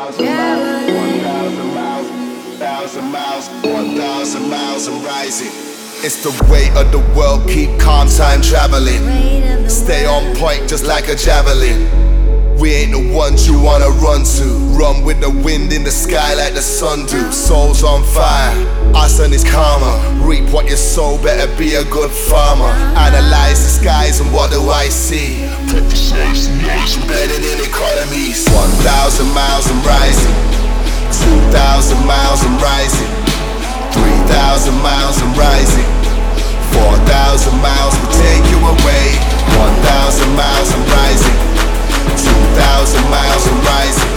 1,000 miles and rising. It's the weight of the world, keep calm, time traveling. Stay on point just like a javelin. We ain't the ones you wanna run to. Run with the wind in the sky like the sun do. Souls on fire, our sun is karma. Reap what you sow, better be a good farmer. Analyze the skies and what do I see? Better than economies. 1,000 miles and rising. 2,000 miles and rising. 3,000 miles and rising. 4,000 miles will take you away. 1,000 miles and rising. 2,000 miles and rising.